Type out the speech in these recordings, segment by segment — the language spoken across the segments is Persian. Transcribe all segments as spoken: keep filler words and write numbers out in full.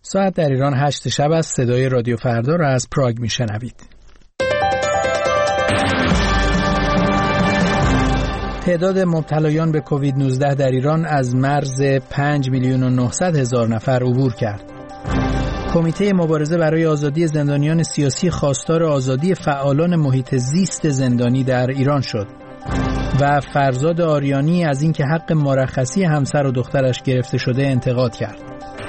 ساعت در ایران هشت شب است. صدای رادیو فردا را از پراگ میشنوید. تعداد مبتلایان به کووید نوزده در ایران از مرز پنج میلیون و نهصد هزار نفر عبور کرد. کمیته مبارزه برای آزادی زندانیان سیاسی خواستار آزادی فعالان محیط زیست زندانی در ایران شد. و فرزاد آریانی از اینکه حق مرخصی همسر و دخترش گرفته شده انتقاد کرد.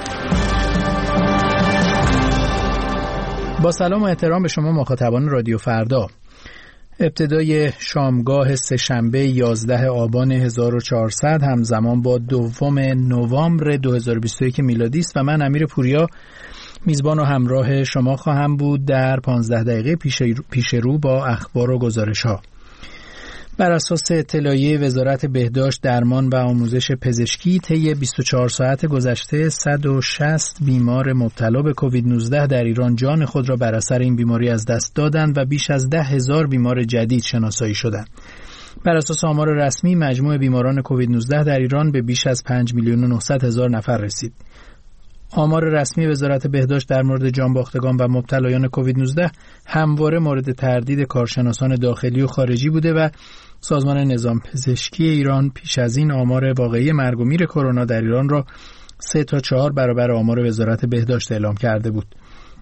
با سلام و احترام به شما مخاطبان رادیو فردا. ابتدای شامگاه سه‌شنبه یازده آبان هزار و چهارصد همزمان با دوم نوامبر دو هزار و بیست و یک میلادی است و من امیر پوریا میزبان و همراه شما خواهم بود در پانزده دقیقه پیش, پیش رو با اخبار و گزارش ها. بر اساس اطلاعیه وزارت بهداشت، درمان و آموزش پزشکی طی بیست و چهار ساعت گذشته صد و شصت بیمار مبتلا به کووید نوزده در ایران جان خود را بر اثر این بیماری از دست دادند و بیش از ده هزار بیمار جدید شناسایی شدند. بر اساس آمار رسمی مجموع بیماران کووید نوزده در ایران به بیش از پنج میلیون و نهصد هزار نفر رسید. آمار رسمی وزارت بهداشت در مورد جانباختگان و مبتلایان کووید نوزده همواره مورد تردید کارشناسان داخلی و خارجی بوده و سازمان نظام پزشکی ایران پیش از این آمار واقعی مرگ و میر کرونا در ایران را سه تا چهار برابر آمار وزارت بهداشت اعلام کرده بود.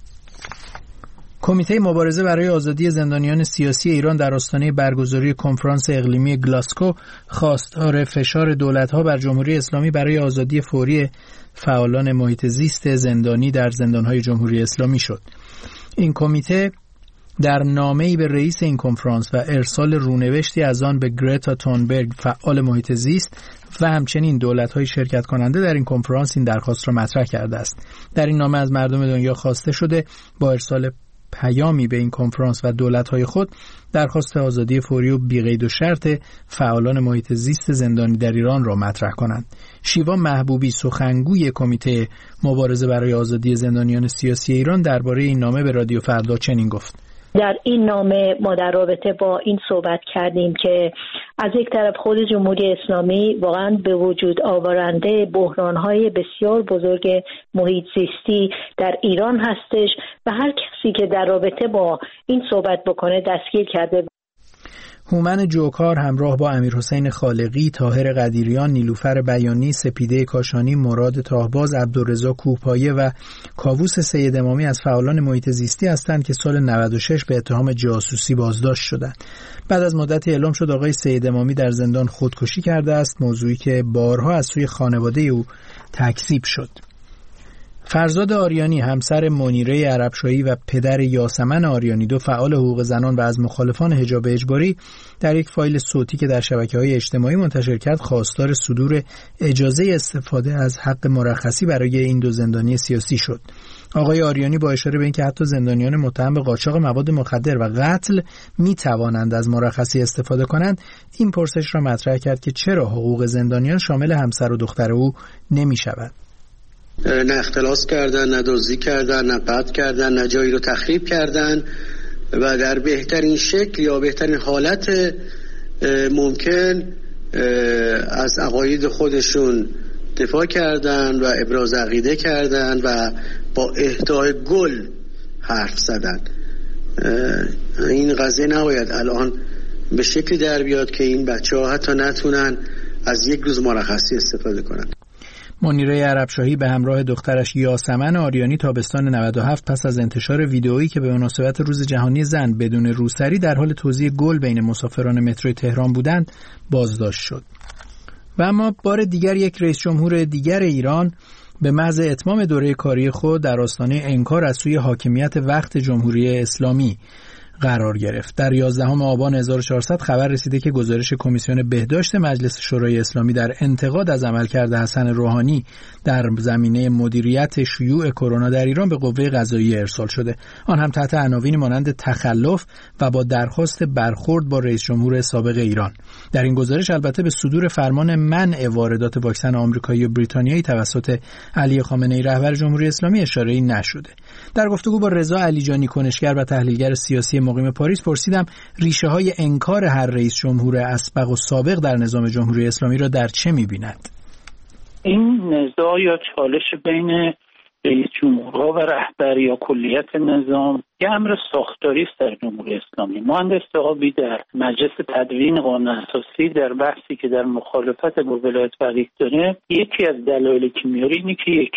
کمیته مبارزه برای آزادی زندانیان سیاسی ایران در آستانه برگزاری کنفرانس اقلیمی گلاسکو خواستار فشار دولت‌ها بر جمهوری اسلامی برای آزادی فوری فعالان محیط زیست زندانی در زندان‌های جمهوری اسلامی شد. این کمیته در نامه‌ای به رئیس این کنفرانس و ارسال رونوشتی از آن به گرتا تونبرگ فعال محیط زیست و همچنین دولت‌های شرکت کننده در این کنفرانس این درخواست را مطرح کرده است. در این نامه از مردم دنیا خواسته شده با ارسال پیامی به این کنفرانس و دولت‌های خود درخواست آزادی فوری و بی‌قید و شرط فعالان محیط زیست زندانی در ایران را مطرح کنند. شیوا محبوبی سخنگوی کمیته مبارزه برای آزادی زندانیان سیاسی ایران درباره این نامه به رادیو فردا چنین گفت: در این نامه ما در رابطه با این صحبت کردیم که از یک طرف خود جمهوری اسلامی واقعا به وجود آورنده بحران‌های بسیار بزرگ محیط زیستی در ایران هستش و هر کسی که در رابطه با این صحبت بکنه دستگیر کرده. هومن جوکار همراه با امیرحسین خالقی، طاهر قدیریان، نیلوفر بیانی، سپیده کاشانی، مراد تاهباز، عبدالرضا کوهپایه و کاووس سید امامی از فعالان محیط زیستی هستند که سال نود و شش به اتهام جاسوسی بازداشت شدند. بعد از مدتی اعلام شد آقای سید امامی در زندان خودکشی کرده است، موضوعی که بارها از سوی خانواده او تکذیب شد. فرزاد آریانی همسر منیره عربشاهی و پدر یاسمن آریانی، دو فعال حقوق زنان و از مخالفان حجاب اجباری، در یک فایل صوتی که در شبکه‌های اجتماعی منتشر کرد خواستار صدور اجازه استفاده از حق مرخصی برای این دو زندانی سیاسی شد. آقای آریانی با اشاره به اینکه حتی زندانیان متهم به قاچاق مواد مخدر و قتل می توانند از مرخصی استفاده کنند، این پرسش را مطرح کرد که چرا حقوق زندانیان شامل همسر و دختر او نمی شود. نه اختلاس کردن، نه دزدی کردن، نه قتل کردن، نه جایی رو تخریب کردن و در بهترین شکل یا بهترین حالت ممکن از عقاید خودشون دفاع کردن و ابراز عقیده کردن و با اهدای گل حرف زدن. این قضیه نباید الان به شکلی در بیاد که این بچه ها حتی نتونن از یک روز مرخصی استفاده کنن. منیره عربشاهی به همراه دخترش یاسمن آریانی تابستان نود و هفت پس از انتشار ویدئویی که به مناسبت روز جهانی زن بدون روسری در حال توزیع گل بین مسافران مترو تهران بودند بازداشت شد. و اما بار دیگر یک رئیس جمهور دیگر ایران به محض اتمام دوره کاری خود در آستانه انکار از سوی حاکمیت وقت جمهوری اسلامی قرار گرفت. در یازدهم آبان هزار و چهارصد خبر رسیده که گزارش کمیسیون بهداشت مجلس شورای اسلامی در انتقاد از عملکرد حسن روحانی در زمینه مدیریت شیوع کرونا در ایران به قوه قضاییه ارسال شده. آن هم تحت عناوین مانند تخلف و با درخواست برخورد با رئیس جمهور سابق ایران. در این گزارش البته به صدور فرمان منع واردات واکسن آمریکایی و بریتانیایی توسط علی خامنه‌ای رهبر جمهوری اسلامی اشاره‌ای نشده. در گفتگو با رضا علیجانی کنشگر و تحلیلگر سیاسی مقیم پاریس پرسیدم ریشه های انکار هر رئیس جمهور اسبق و سابق در نظام جمهوری اسلامی را در چه می‌بیند؟ این نزاع یا چالش بین رئیس جمهور انتها و رهبری یا کلیت نظام یه امر ساختاری است در جمهوری اسلامی. مهندس طحاوی در مجلس تدوین قانون اساسی در بحثی که در مخالفت با ولایت فقیه داره، یکی از دلایلی که میاره اینه که یک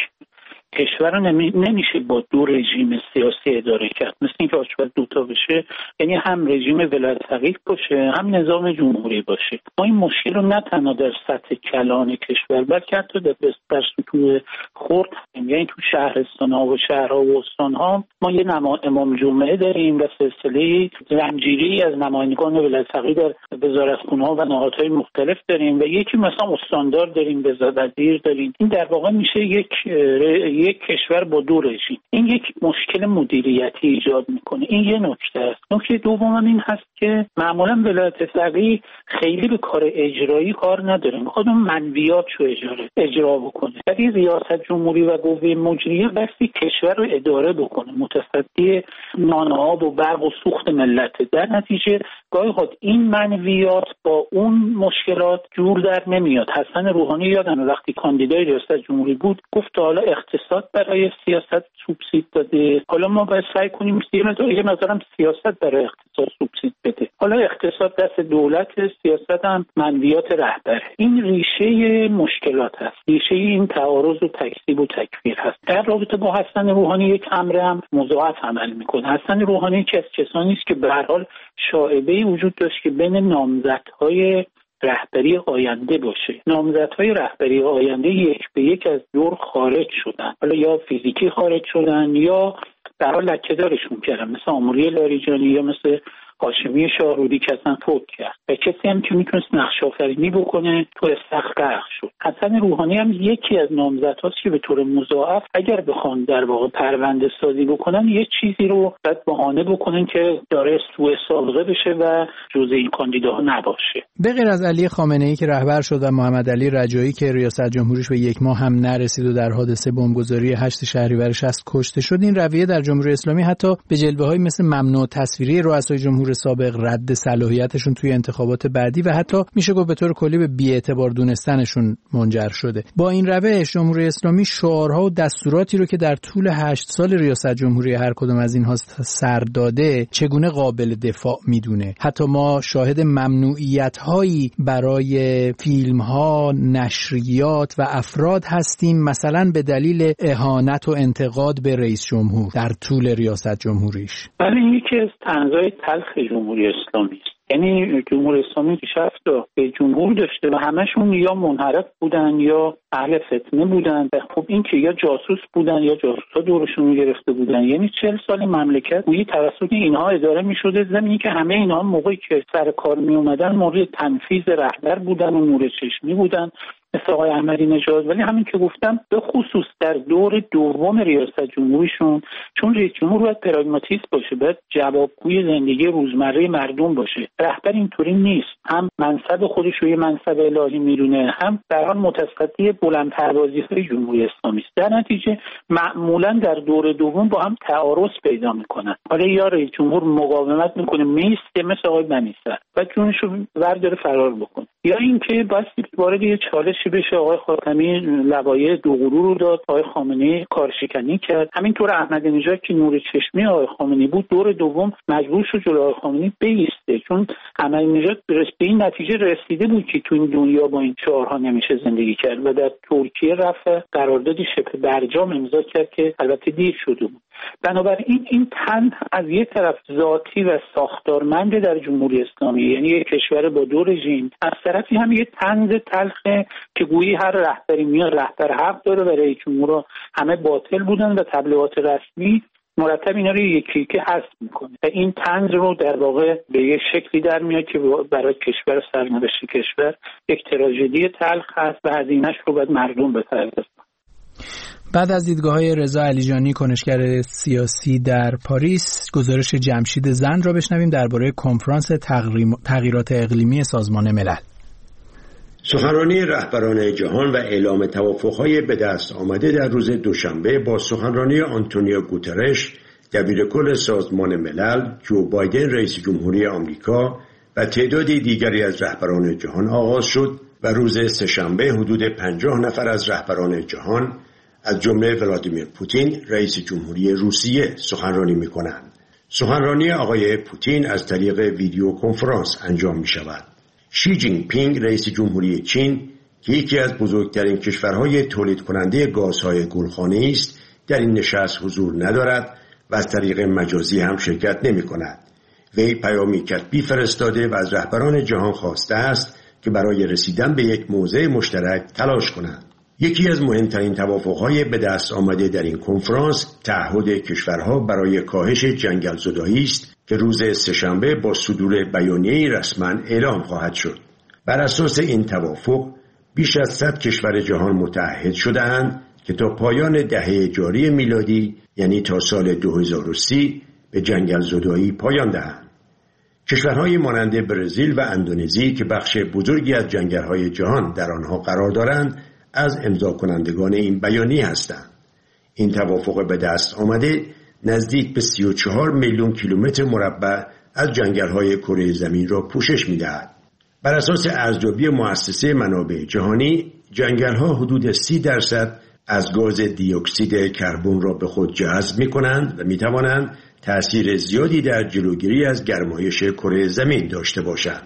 کشور رو نمی... نمیشه با دو رژیم سیاسی اداره کرد، مثل اینکه آشپز دوتا بشه، یعنی هم رژیم ولایت فقیه باشه هم نظام جمهوری باشه. ما این مشکل رو نه تنها در سطح کلان کشور بلکه حتی در در سطوح خرد، یعنی تو شهرستان‌ها و شهرها و استان‌ها ما یه نما... امام جمعه داریم و سلسله زنجیری از نمایندگان ولایت فقیه در وزارتخونه‌ها و نهادهای مختلف داریم و یکی مثلا استاندار داریم، وزیر داریم. این در واقع میشه یک ر... یک کشور با دو رژیم. این یک مشکل مدیریتی ایجاد میکنه. این یه نکته است. نکته دوم هم این هست که معمولا ولایت فقیه خیلی به کار اجرایی کار نداره، میخواد اون منویاتشو اجرا اجرا بکنه. ولی ریاست جمهوری و قوه مجریه بسی کشور رو اداره بکنه، متصدی نان آب و برق و سوخت ملت. در نتیجه گاهی خود این منویات با اون مشکلات جور در نمیاد. حسن روحانی یادم وقتی کاندیدای ریاست جمهوری بود گفت حالا اقتصاد برای سیاست سوبسید داده، حالا ما باید سعی کنیم یه نظرم سیاست برای اقتصاد سوبسید بده. حالا اقتصاد دست دولت، سیاست هم منویات رهبر. این ریشه مشکلات هست، ریشه این تعارض و تکذیب و تکفیر هست. در رابطه با حسن روحانی یک امر هم مضاعف عمل میکنه. حسن روحانی که از کسانی است که به هر حال شایعه‌ای وجود داشت که بین نامزدهای رهبری آینده باشه. نامزدهای رهبری آینده یک به یک از دور خارج شدن، حالا یا فیزیکی خارج شدن یا در حال لکه‌دارشون کردن، مثل آموری لاریجانی یا مثل هاشمی شاهرودی که اصلا فوت کرد و کسی هم که میتونست نقش آفرینی بکنه تو استخر غرق شد. حسن روحانی هم یکی از نامزدهاست که به طور مضاعف اگر بخوان در واقع پرونده سازی بکنن یه چیزی رو باید بهانه بکنن که داره سوء سابقه بشه و جزء این کاندیداها نباشه. به غیر از علی خامنه‌ای که رهبر شد و محمد علی رجایی که ریاست جمهوریش به یک ماه هم نرسید و در حادثه بمبگذاری هشت شهریور شصت کشته شد، این رویه در جمهوری اسلامی حتی به جلوه‌های مثل ممنوع تصویری رؤسای جمهور سابق، رد صلاحیتشون توی انتخابات بعدی و حتی میشه گفت به طور کلی به بی‌اعتبار دونستنشون منجر شده. با این روش جمهوری اسلامی شعارها و دستوراتی رو که در طول هشت سال ریاست جمهوری هر کدوم از اینها سر داده چگونه قابل دفاع میدونه. حتی ما شاهد ممنوعیت‌هایی برای فیلم‌ها، نشریات و افراد هستیم، مثلا به دلیل اهانت و انتقاد به رئیس جمهور در طول ریاست جمهوریش. ولی یکی از طنزهای تلخ جمهوری اسلامی است. یعنی جمهوری اسلامی پیشرفت به جمهور داشته و همشون یا منحرف بودن یا اهل فتنه بودن. خب این که یا جاسوس بودن یا جاسوسا دورشون گرفته بودن. یعنی چهل سال مملکت گویی توسط اینها اداره می‌شده، زمینی که همه اینها موقعی که سر کار می اومدن مورد تنفیذ رهبر بودن و نور چشمی بودن مثل آقای احمدی نژاد. ولی همین که گفتم به خصوص در دور دوم ریاست جمهوریشون، چون رئیس جمهور باید پراگماتیست باشه، باید جوابگوی زندگی روزمره مردم باشه. رهبر اینطوری نیست، هم منصب خودش رو یه منصب الهی میدونه، هم در حال متصدی بلند پروازی‌های جمهوری اسلامی است. در نتیجه معمولا در دور دوم با هم تعارض پیدا میکنن. حالا یا رئیس جمهور مقاومت میکنه میسته مثل آقای بنی‌صدر و جونشو ورداره فرار بکنه، یا اینکه باید وارد یه چالشی بشه. آقای خاتمی لوایح دو غرور رو داد، آقای خامنه‌ای کارشکنی کرد، همینطور احمدی نژاد که نور چشمی آقای خامنه‌ای بود دور دوم مجبور شد جلوی آقای خامنه‌ای بایسته، چون احمدی نژاد به این نتیجه رسیده بود که تو این دنیا با این شعارها نمیشه زندگی کرد و در ترکیه رفت قراردادی شبه برجام امضا کرد که البته دیر شده بود. بنابراین این تن از یک طرف ذاتی و ساختارمند در جمهوری اسلامی، یعنی یک کشور با دو رژیم، از طرفی هم یک طنز تلخه که گویی هر رهبری میاد رهبر حق داره و رئیس جمهور همه باطل بودن و تبلیغات رسمی مرتب اینا رو یکی یکی حذف میکنه و این طنز رو در واقع به یه شکلی در میاد که برای کشور سرنوشت کشور یک تراژدی تلخ هست و هزینه‌اش رو باید مردم بپردازن. بعد از دیدگاه‌های رضا علیجانی کنشگر سیاسی در پاریس، گزارش جمشید زند را بشنویم درباره کنفرانس تغییرات اقلیمی سازمان ملل. سخنرانی رهبران جهان و اعلام توافق‌های به دست آمده در روز دوشنبه با سخنرانی آنتونیو گوترش دبیرکل سازمان ملل، جو بایدن رئیس جمهوری آمریکا و تعدادی دیگری از رهبران جهان آغاز شد و روز سه‌شنبه حدود پنجاه نفر از رهبران جهان از جمله ولادیمیر پوتین رئیس جمهوری روسیه سخنرانی می‌کنند. سخنرانی آقای پوتین از طریق ویدیو کنفرانس انجام می‌شود. شی جین پینگ رئیس جمهوری چین که یکی از بزرگترین کشورهای تولید کننده گازهای گلخانه‌ای است در این نشست حضور ندارد و از طریق مجازی هم شرکت نمی‌کند. وی پیامی کتبی فرستاده و از رهبران جهان خواسته است که برای رسیدن به یک موضع مشترک تلاش کنند. یکی از مهمترین توافق‌های به دست آمده در این کنفرانس تعهد کشورها برای کاهش جنگل زدایی است که روز سه‌شنبه با صدور بیانیه‌ای رسما اعلام خواهد شد. بر اساس این توافق بیش از صد کشور جهان متعهد شده‌اند که تا پایان دهه جاری میلادی یعنی تا سال دو هزار و سی به جنگل زدایی پایان دهند. کشورهای مانند برزیل و اندونزی که بخش بزرگی از جنگل‌های جهان در آنها قرار دارند از امضا کنندگان این بیانیه هستند. این توافق به دست آمده نزدیک به سی و چهار میلیون کیلومتر مربع از جنگل‌های کره زمین را پوشش می‌دهد. بر اساس ارزیابی مؤسسه منابع جهانی، جنگل‌ها حدود سی درصد از گاز دی اکسید کربن را به خود جذب می‌کنند و می‌توانند تأثیر زیادی در جلوگیری از گرمایش کره زمین داشته باشند.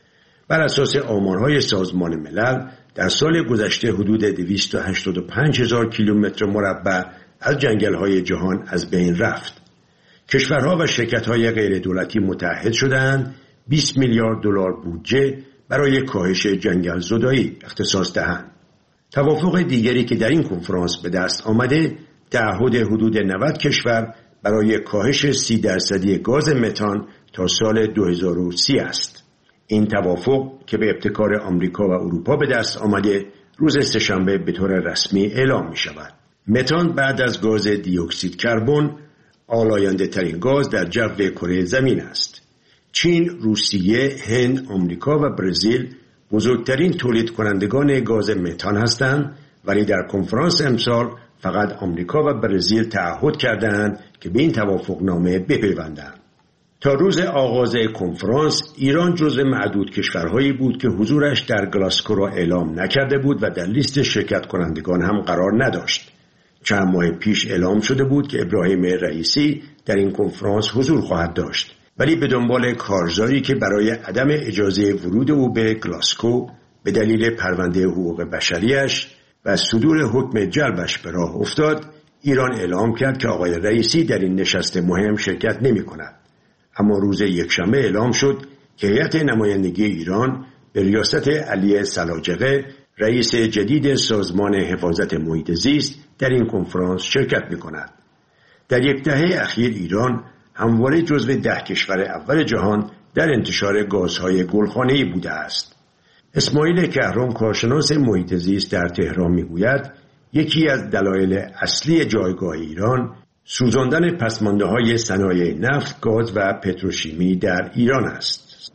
بر اساس آمارهای سازمان ملل در سال گذشته حدود دویست و هشتاد و پنج هزار کیلومتر مربع از جنگل‌های جهان از بین رفت. کشورها و شرکت‌های غیر دولتی متحد شدند بیست میلیارد دلار بودجه برای کاهش جنگل زدایی اختصاص دهند. توافق دیگری که در این کنفرانس به دست آمده تعهد حدود نود کشور برای کاهش سی درصدی گاز متان تا سال دو هزار و سی است. این توافق که به ابتکار آمریکا و اروپا به دست آمده روز سه‌شنبه به طور رسمی اعلام می شود. متان بعد از گاز دی اکسید کربن آلاینده ترین گاز در جو کره زمین است. چین، روسیه، هند، آمریکا و برزیل بزرگترین تولید کنندگان گاز متان هستند، ولی در کنفرانس امسال فقط آمریکا و برزیل تعهد کردند که به این توافقنامه بپیوندند. تا روز آغاز کنفرانس ایران جزو معدود کشورهایی بود که حضورش در گلاسکو را اعلام نکرده بود و در لیست شرکت کنندگان هم قرار نداشت. چند ماه پیش اعلام شده بود که ابراهیم رئیسی در این کنفرانس حضور خواهد داشت، ولی به دنبال کارزاری که برای عدم اجازه ورود او به گلاسکو به دلیل پرونده حقوق بشریش و صدور حکم جلبش به راه افتاد، ایران اعلام کرد که آقای رئیسی در این نشست مهم شرکت نمی کند. اما روز یکشنبه اعلام شد که هیئت نمایندگی ایران به ریاست علی سلاجقه رئیس جدید سازمان حفاظت محیط زیست در این کنفرانس شرکت می کند. در یک دهه اخیر ایران همواره جزو ده کشور اول جهان در انتشار گازهای گلخانه‌ای بوده است. اسماعیل کهرم کارشناس محیط زیست در تهران میگوید یکی از دلایل اصلی جایگاه ایران سوزاندن پسمانده‌های صنایع نفت، گاز و پتروشیمی در ایران است.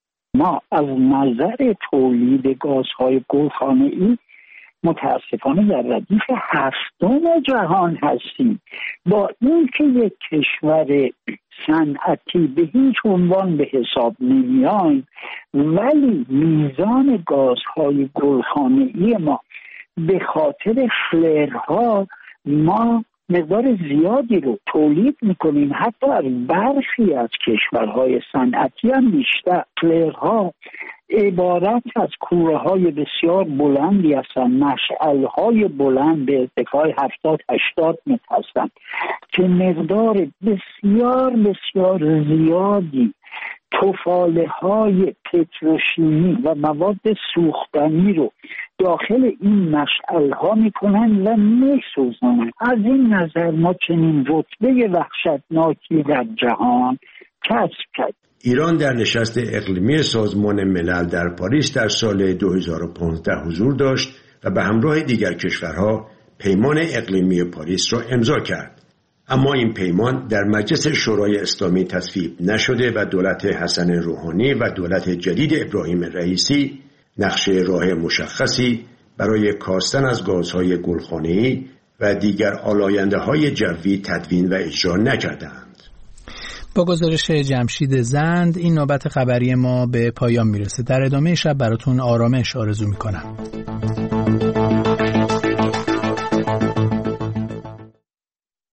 ما از نظر تولید گازهای گلخانه‌ای متاسفانه در ردیف هفتم جهان هستیم. با اینکه یک کشور صنعتی به هیچ عنوان به حساب نمیایم، ولی میزان گازهای گلخانه‌ای ما به خاطر فلرها ما مقدار زیادی رو تولید میکنیم. حتی از برخی از کشورهای صنعتی هم بیشتر. فلرها عبارت از کوره های بسیار بلندی هستند، مشعل های بلند به ارتفاع هفتاد هشتاد متر هستند که مقدار بسیار بسیار زیادی تفاله های پتروشیمی و مواد سوختنی رو داخل این مشعل ها میکنن و میسوزنن. از این نظر ما چنین رتبه وحشتناکی در جهان کسب کرد. ایران در نشست اقلیمی سازمان ملل در پاریس در سال دو هزار و پانزده حضور داشت و به همراه دیگر کشورها پیمان اقلیمی پاریس را امضا کرد. اما این پیمان در مجلس شورای اسلامی تصویب نشده و دولت حسن روحانی و دولت جدید ابراهیم رئیسی نقشه راه مشخصی برای کاستن از گازهای گلخانه‌ای و دیگر آلاینده‌های جوی تدوین و اجرا نکردند. با گزارش جمشید زند این نوبت خبری ما به پایان میرسه. در ادامه شب براتون آرامش آرزو میکنم.